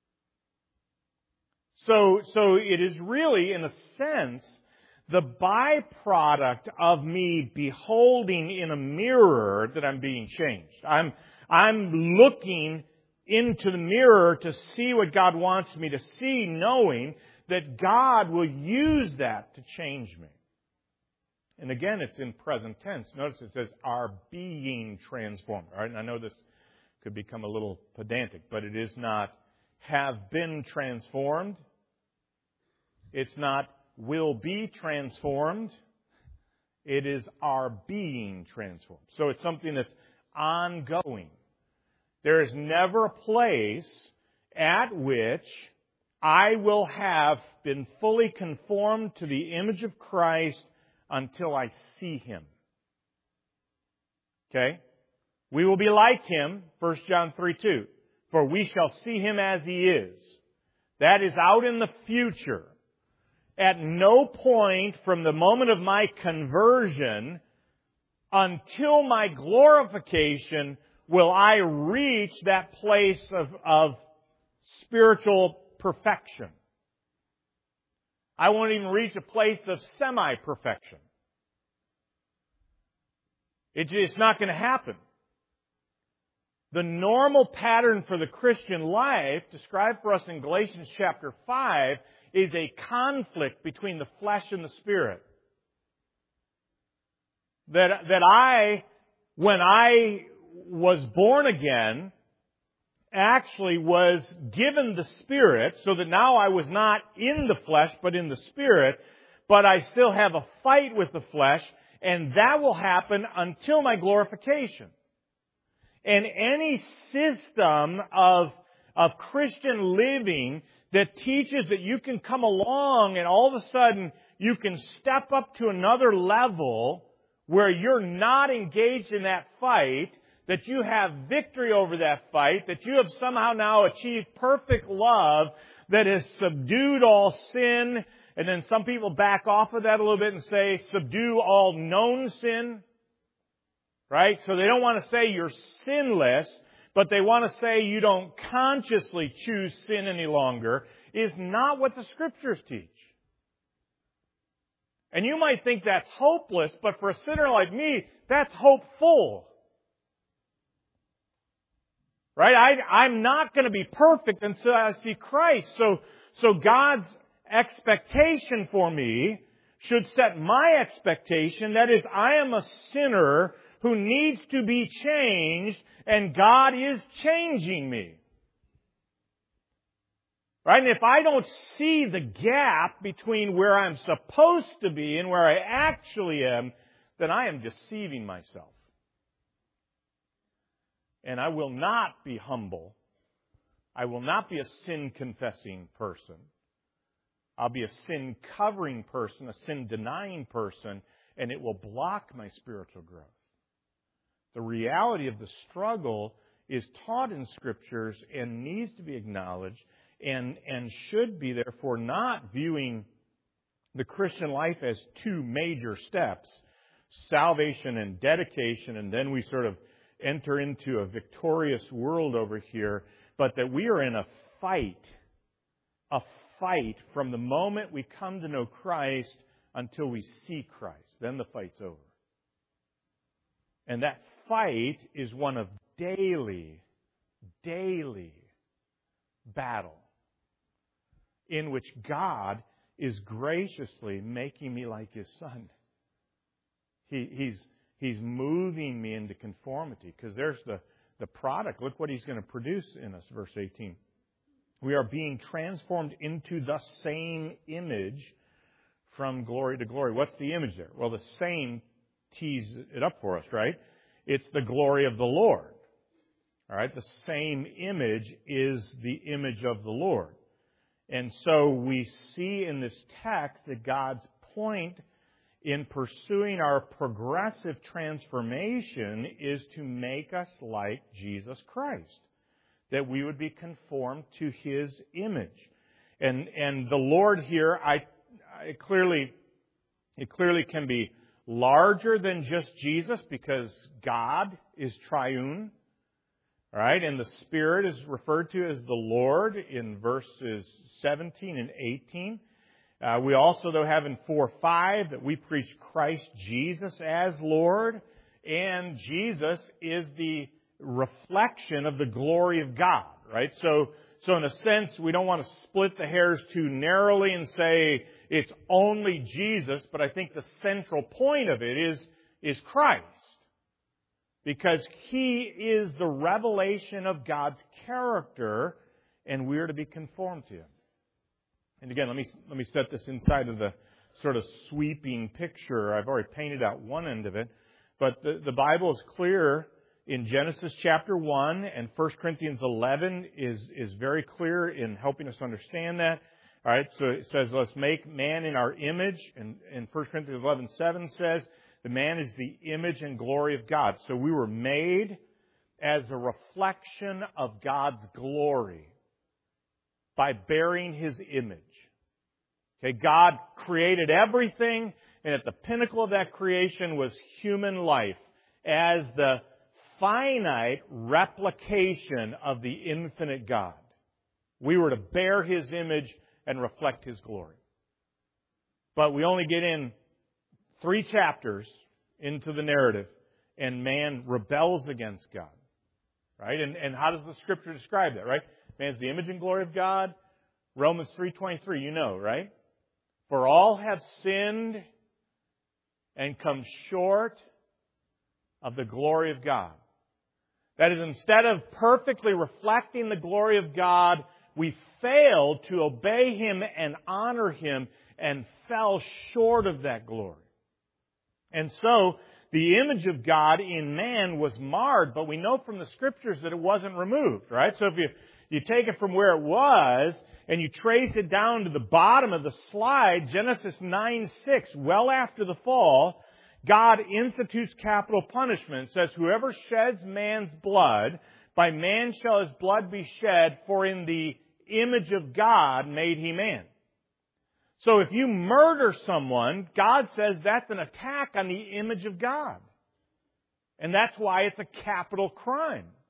So, so it is really, in a sense, the byproduct of me beholding in a mirror that I'm being changed. I'm, I'm looking into the mirror to see what God wants me to see, knowing that God will use that to change me. And again, it's in present tense. Notice it says, are being transformed. All right? And I know this could become a little pedantic, but it is not have been transformed. It's not will be transformed. It is are being transformed. So it's something that's ongoing. There is never a place at which I will have been fully conformed to the image of Christ until I see Him. Okay? We will be like Him, First John three two. For we shall see Him as He is. That is out in the future. At no point from the moment of my conversion until my glorification will I reach that place of, of spiritual perfection. I won't even reach a place of semi-perfection. It, it's not going to happen. The normal pattern for the Christian life, described for us in Galatians chapter five, is a conflict between the flesh and the spirit. That, that I, when I was born again, actually was given the Spirit, so that now I was not in the flesh, but in the Spirit, but I still have a fight with the flesh, and that will happen until my glorification. And any system of, of Christian living that teaches that you can come along and all of a sudden you can step up to another level where you're not engaged in that fight, that you have victory over that fight, that you have somehow now achieved perfect love that has subdued all sin. And then some people back off of that a little bit and say, subdue all known sin. Right? So they don't want to say you're sinless, but they want to say you don't consciously choose sin any longer, is not what the Scriptures teach. And you might think that's hopeless, but for a sinner like me, that's hopeful. Right? I, I'm not going to be perfect until I see Christ. So, so God's expectation for me should set my expectation. That is, I am a sinner who needs to be changed, and God is changing me. Right? And if I don't see the gap between where I'm supposed to be and where I actually am, then I am deceiving myself. And I will not be humble. I will not be a sin-confessing person. I'll be a sin-covering person, a sin-denying person, and it will block my spiritual growth. The reality of the struggle is taught in Scriptures and needs to be acknowledged and, and should be, therefore, not viewing the Christian life as two major steps, salvation and dedication, and then we sort of enter into a victorious world over here, but that we are in a fight, a fight from the moment we come to know Christ until we see Christ. Then the fight's over. And that fight is one of daily, daily battle in which God is graciously making me like His Son. He, he's, he's moving me into conformity because there's the, the product. Look what He's going to produce in us, verse eighteen. We are being transformed into the same image from glory to glory. What's the image there? Well, the same tees it up for us, right? It's the glory of the Lord. All right? The same image is the image of the Lord. And so we see in this text that God's point in pursuing our progressive transformation is to make us like Jesus Christ, that we would be conformed to His image. And and the Lord here, I, I clearly, it clearly can be larger than just Jesus because God is triune. All right, and the Spirit is referred to as the Lord in verses seventeen and eighteen. Uh, we also, though, have in four five that we preach Christ Jesus as Lord, and Jesus is the reflection of the glory of God, right? So, so in a sense, we don't want to split the hairs too narrowly and say it's only Jesus, but I think the central point of it is, is Christ. Because He is the revelation of God's character, and we are to be conformed to Him. And again, let me let me set this inside of the sort of sweeping picture. I've already painted out one end of it, but the, the Bible is clear in Genesis chapter one, and First Corinthians eleven is is very clear in helping us understand that. All right, so it says, "Let's make man in our image," and and First Corinthians eleven seven says, "The man is the image and glory of God." So we were made as a reflection of God's glory by bearing His image. Okay, God created everything, and at the pinnacle of that creation was human life as the finite replication of the infinite God. We were to bear His image and reflect His glory. But we only get in three chapters into the narrative, and man rebels against God. Right? And, and how does the Scripture describe that, right? Man's the image and glory of God. Romans three twenty-three, you know, right? For all have sinned and come short of the glory of God. That is, instead of perfectly reflecting the glory of God, we failed to obey Him and honor Him and fell short of that glory. And so, the image of God in man was marred, but we know from the Scriptures that it wasn't removed, right? So if you, you take it from where it was, and you trace it down to the bottom of the slide, Genesis nine six, well after the fall, God institutes capital punishment. It says, "Whoever sheds man's blood, by man shall his blood be shed, for in the image of God made he man." So if you murder someone, God says that's an attack on the image of God. And that's why it's a capital crime.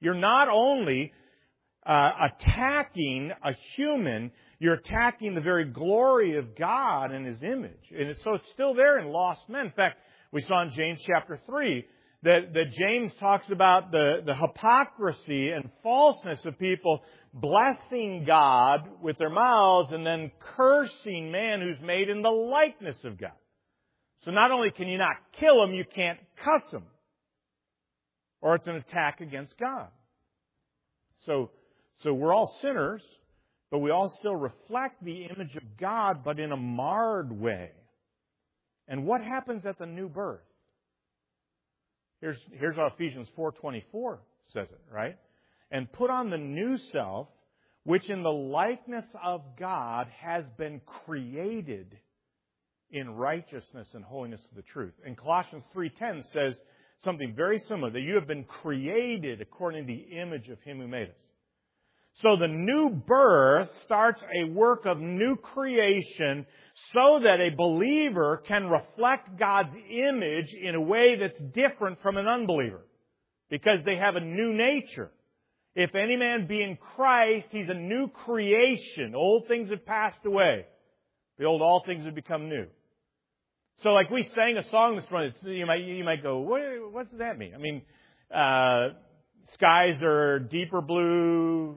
You're not only uh, attacking a human, you're attacking the very glory of God and His image. And so it's still there in lost men. In fact, we saw in James chapter three that, that James talks about the, the hypocrisy and falseness of people blessing God with their mouths and then cursing man who's made in the likeness of God. So not only can you not kill him, you can't cuss him. Or it's an attack against God. So, so we're all sinners, but we all still reflect the image of God, but in a marred way. And what happens at the new birth? Here's, here's how Ephesians four twenty-four says it, right? And put on the new self, which in the likeness of God has been created in righteousness and holiness of the truth. And Colossians three ten says something very similar, that you have been created according to the image of Him who made us. So the new birth starts a work of new creation so that a believer can reflect God's image in a way that's different from an unbeliever. Because they have a new nature. If any man be in Christ, he's a new creation. Old things have passed away. Behold, all things have become new. So like we sang a song this morning, you might, you might go, what, what does that mean? I mean, uh, skies are deeper blue,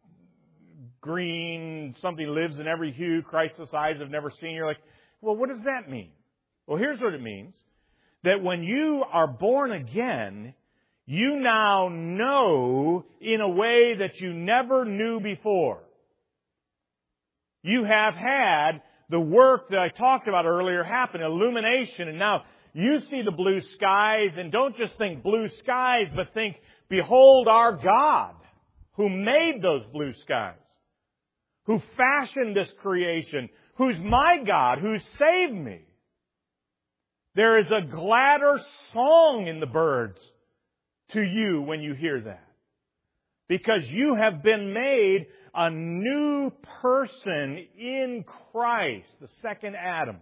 green, something lives in every hue Christless eyes have never seen. You're like, well, what does that mean? Well, here's what it means. That when you are born again, you now know in a way that you never knew before. You have had the work that I talked about earlier happen, illumination, and now you see the blue skies, and don't just think blue skies, but think, behold our God, who made those blue skies, who fashioned this creation, who's my God, who saved me. There is a gladder song in the birds to you when you hear that. Because you have been made a new person in Christ, the second Adam.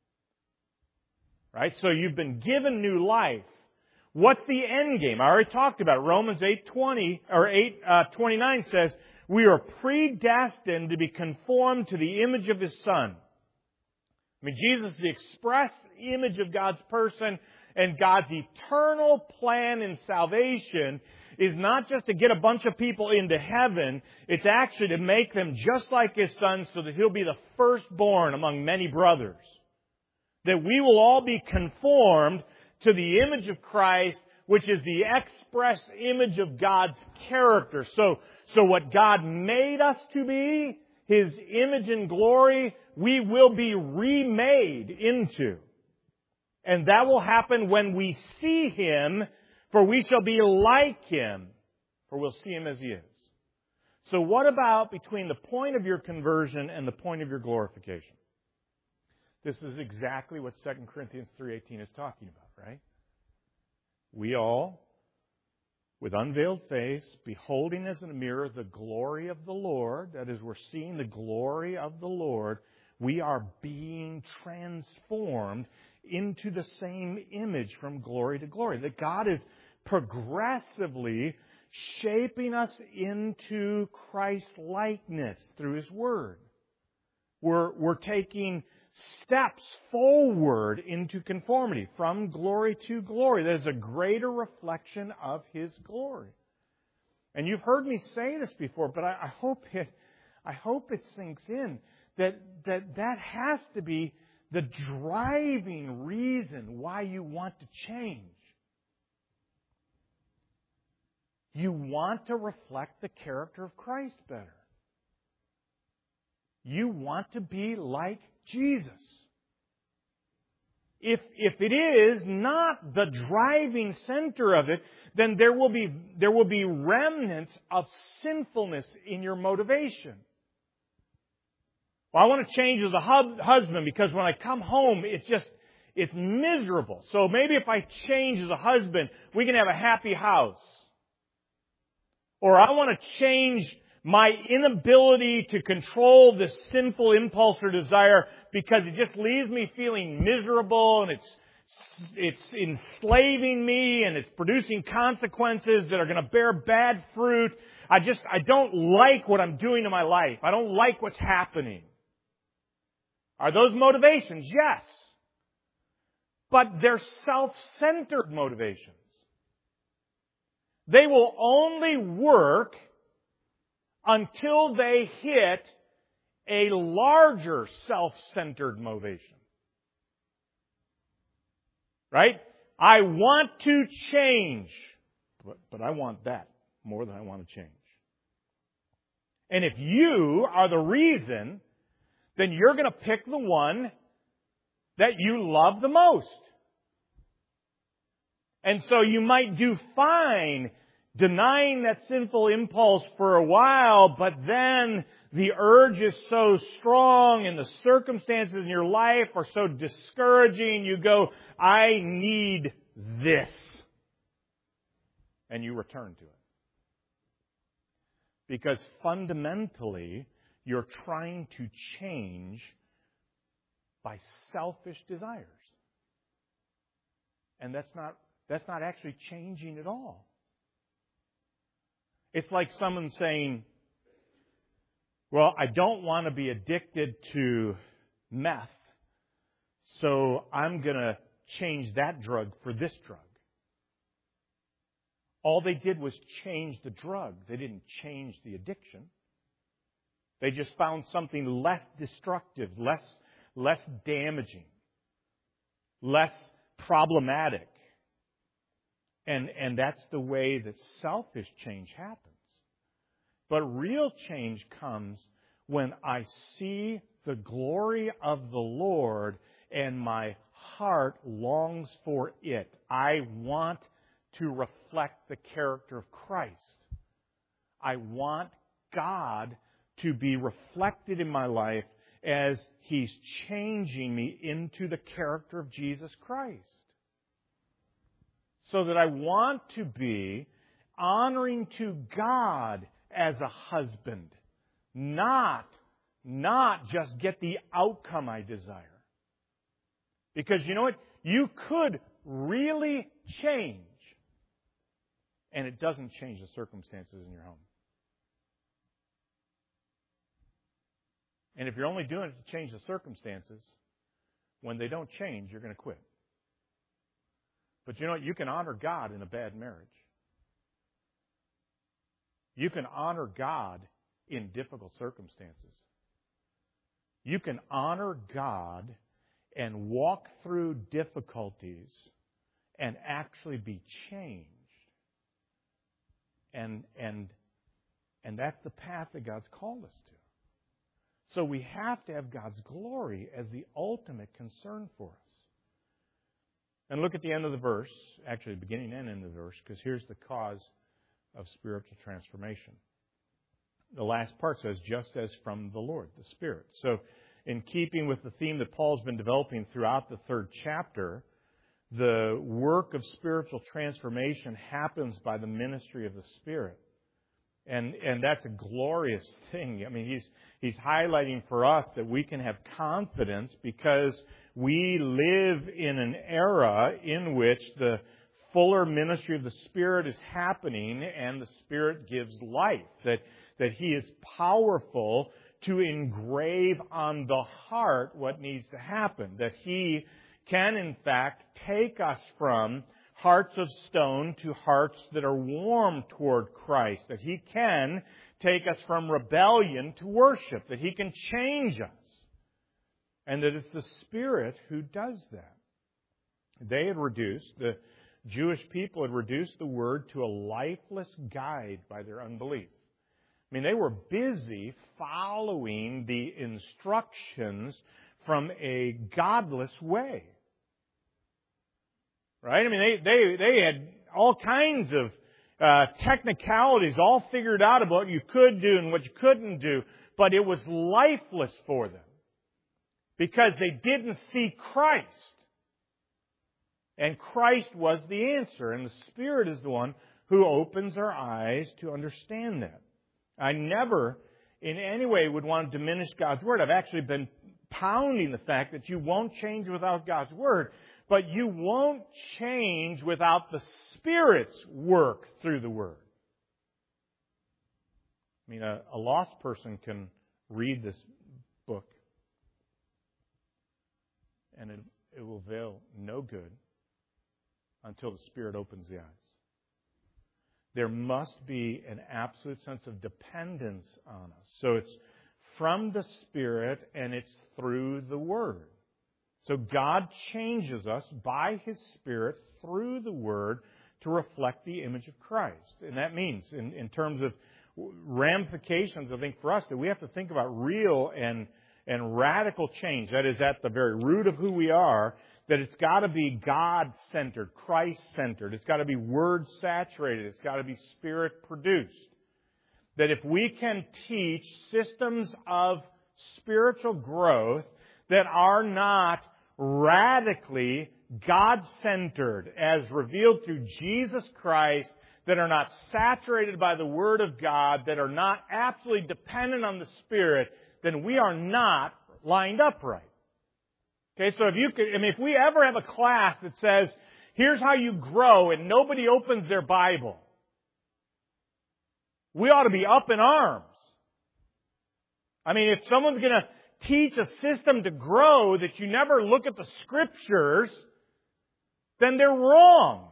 Right? So you've been given new life. What's the end game? I already talked about it. Romans eight twenty or eight twenty-nine says, we are predestined to be conformed to the image of His Son. I mean, Jesus is the express image of God's person, and God's eternal plan in salvation is not just to get a bunch of people into heaven. It's actually to make them just like His Son so that He'll be the firstborn among many brothers. That we will all be conformed to the image of Christ, which is the express image of God's character. So, so what God made us to be, His image and glory, we will be remade into. And that will happen when we see Him, for we shall be like Him, for we'll see Him as He is. So what about between the point of your conversion and the point of your glorification? This is exactly what Second Corinthians three eighteen is talking about, right? We all, with unveiled face, beholding as in a mirror the glory of the Lord, that is, we're seeing the glory of the Lord, we are being transformed into the same image from glory to glory. That God is progressively shaping us into Christ-likeness through His Word. We're, we're taking steps forward into conformity from glory to glory. There's a greater reflection of His glory. And you've heard me say this before, but I, I hope it, I hope it sinks in that, that that has to be the driving reason why you want to change. You want to reflect the character of Christ better. You want to be like Jesus. If, if it is not the driving center of it, then there will be, there will be remnants of sinfulness in your motivation. Well, I want to change as a hub, husband because when I come home, it's just, it's miserable. So maybe if I change as a husband, we can have a happy house. Or I want to change my inability to control this sinful impulse or desire because it just leaves me feeling miserable and it's it's enslaving me and it's producing consequences that are going to bear bad fruit. I just, I don't like what I'm doing in my life. I don't like what's happening. Are those motivations? Yes. But they're self-centered motivations. They will only work until they hit a larger self-centered motivation. Right? I want to change, but, but I want that more than I want to change. And if you are the reason, then you're going to pick the one that you love the most. And so you might do fine denying that sinful impulse for a while, but then the urge is so strong and the circumstances in your life are so discouraging, you go, I need this. And you return to it. Because fundamentally, you're trying to change by selfish desires. And that's not, that's not actually changing at all. It's like someone saying, well, I don't want to be addicted to meth, so I'm going to change that drug for this drug. All they did was change the drug. They didn't change the addiction. They just found something less destructive, less, less damaging, less problematic. And, and that's the way that selfish change happens. But real change comes when I see the glory of the Lord and my heart longs for it. I want to reflect the character of Christ. I want God to be reflected in my life as He's changing me into the character of Jesus Christ. So that I want to be honoring to God as a husband. Not, not just get the outcome I desire. Because you know what? You could really change. And it doesn't change the circumstances in your home. And if you're only doing it to change the circumstances, when they don't change, you're going to quit. But you know what? You can honor God in a bad marriage. You can honor God in difficult circumstances. You can honor God and walk through difficulties and actually be changed. And, and, and that's the path that God's called us to. So we have to have God's glory as the ultimate concern for us. And look at the end of the verse, actually beginning and end of the verse, because here's the cause of spiritual transformation. The last part says, just as from the Lord, the Spirit. So in keeping with the theme that Paul's been developing throughout the third chapter, the work of spiritual transformation happens by the ministry of the Spirit. And and that's a glorious thing. I mean, he's he's highlighting for us that we can have confidence because we live in an era in which the fuller ministry of the Spirit is happening and the Spirit gives life. That, that He is powerful to engrave on the heart what needs to happen. That He can, in fact, take us from hearts of stone to hearts that are warm toward Christ. That He can take us from rebellion to worship. That He can change us. And that it's the Spirit who does that. They had reduced, the Jewish people had reduced the Word to a lifeless guide by their unbelief. I mean, they were busy following the instructions from a godless way. Right? I mean, they, they, they had all kinds of uh, technicalities all figured out about what you could do and what you couldn't do, but it was lifeless for them because they didn't see Christ. And Christ was the answer, and the Spirit is the one who opens our eyes to understand that. I never in any way would want to diminish God's Word. I've actually been pounding the fact that you won't change without God's Word. But you won't change without the Spirit's work through the Word. I mean, a, a lost person can read this book and it, it will avail no good until the Spirit opens the eyes. There must be an absolute sense of dependence on us. So it's from the Spirit and it's through the Word. So God changes us by His Spirit through the Word to reflect the image of Christ. And that means, in, in terms of ramifications, I think for us, that we have to think about real and, and radical change. That is at the very root of who we are, that it's got to be God-centered, Christ-centered. It's got to be Word-saturated. It's got to be Spirit-produced. That if we can teach systems of spiritual growth that are not radically God-centered as revealed through Jesus Christ, that are not saturated by the Word of God, that are not absolutely dependent on the Spirit, then we are not lined up right. Okay, so if you could, I mean, if we ever have a class that says, here's how you grow, and nobody opens their Bible, we ought to be up in arms. I mean, if someone's going to teach a system to grow that you never look at the Scriptures, then they're wrong.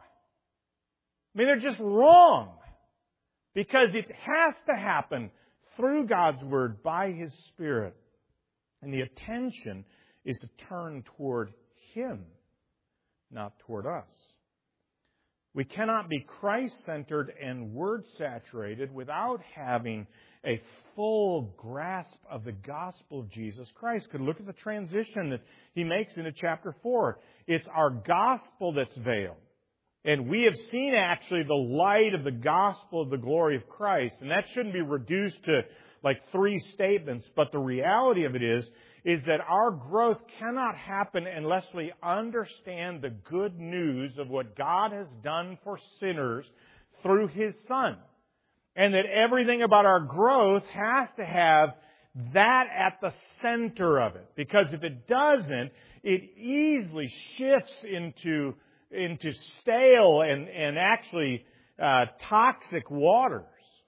I mean, they're just wrong. Because it has to happen through God's Word by His Spirit. And the attention is to turn toward Him, not toward us. We cannot be Christ-centered and Word-saturated without having a full grasp of the gospel of Jesus Christ. Could look at the transition that he makes into chapter four. It's our gospel that's veiled. And we have seen actually the light of the gospel of the glory of Christ. And that shouldn't be reduced to like three statements. But the reality of it is, is that our growth cannot happen unless we understand the good news of what God has done for sinners through His Son. And that everything about our growth has to have that at the center of it. Because if it doesn't, it easily shifts into, into stale and, and actually uh, toxic waters.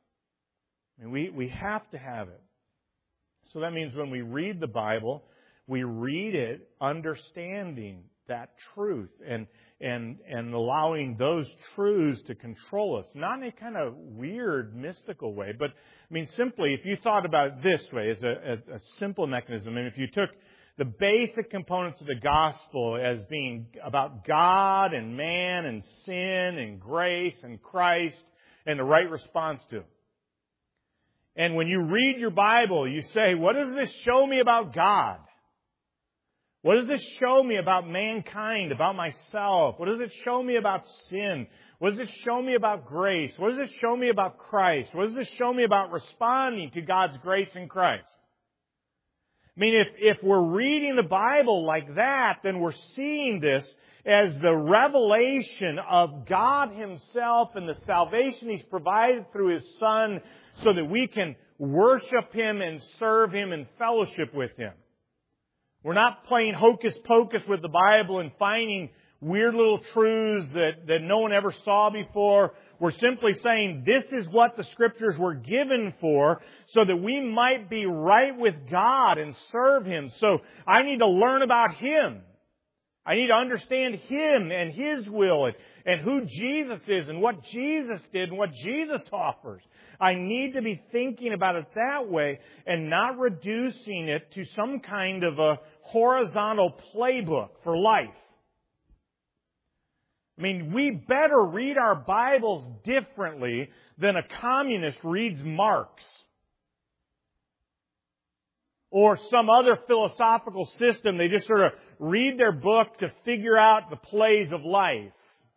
And we, we have to have it. So that means when we read the Bible, we read it understanding that truth and and and allowing those truths to control us. Not in a kind of weird, mystical way, but I mean simply, if you thought about it this way, as a, a, a simple mechanism, and if you took the basic components of the gospel as being about God and man and sin and grace and Christ and the right response to it. And when you read your Bible, you say, what does this show me about God? What does this show me about mankind, about myself? What does it show me about sin? What does it show me about grace? What does it show me about Christ? What does this show me about responding to God's grace in Christ? I mean, if, if we're reading the Bible like that, then we're seeing this as the revelation of God Himself and the salvation He's provided through His Son so that we can worship Him and serve Him and fellowship with Him. We're not playing hocus pocus with the Bible and finding weird little truths that, that no one ever saw before. We're simply saying this is what the Scriptures were given for so that we might be right with God and serve Him. So I need to learn about Him. I need to understand Him and His will and, and who Jesus is and what Jesus did and what Jesus offers. I need to be thinking about it that way and not reducing it to some kind of a horizontal playbook for life. I mean, we better read our Bibles differently than a communist reads Marx or some other philosophical system. They just sort of read their book to figure out the plays of life.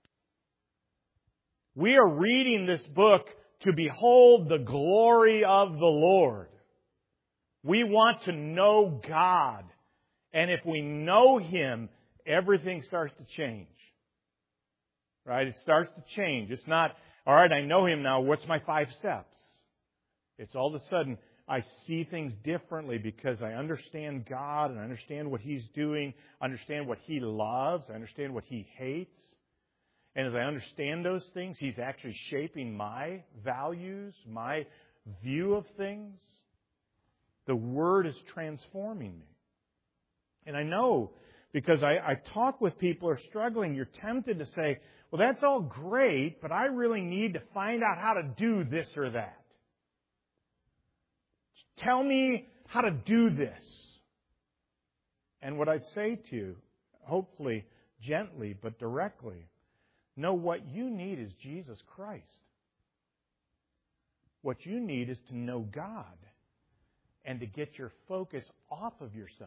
We are reading this book to behold the glory of the Lord. We want to know God. And if we know Him, everything starts to change. Right? It starts to change. It's not, all right, I know Him now, what's my five steps? It's all of a sudden, I see things differently because I understand God and I understand what He's doing, I understand what He loves, I understand what He hates. And as I understand those things, He's actually shaping my values, my view of things. The Word is transforming me. And I know, because I, I talk with people who are struggling, you're tempted to say, well, that's all great, but I really need to find out how to do this or that. Tell me how to do this. And what I'd say to you, hopefully gently but directly, no, what you need is Jesus Christ. What you need is to know God and to get your focus off of yourself.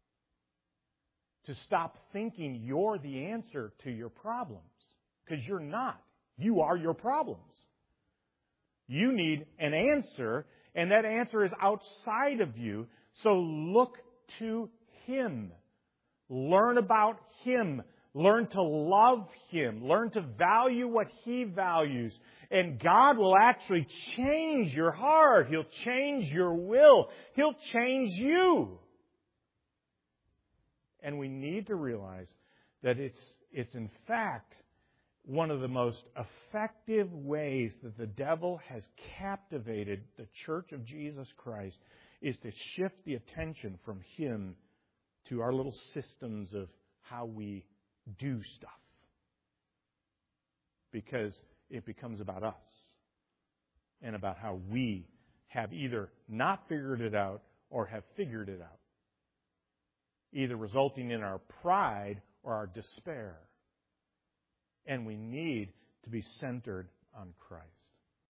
To stop thinking you're the answer to your problems. Because you're not. You are your problems. You need an answer, and that answer is outside of you. So look to Him. Learn about Him. Learn to love Him. Learn to value what He values. And God will actually change your heart. He'll change your will. He'll change you. And we need to realize that it's, it's in fact one of the most effective ways that the devil has captivated the Church of Jesus Christ is to shift the attention from Him to our little systems of how we do stuff. Because it becomes about us and about how we have either not figured it out or have figured it out. Either resulting in our pride or our despair. And we need to be centered on Christ.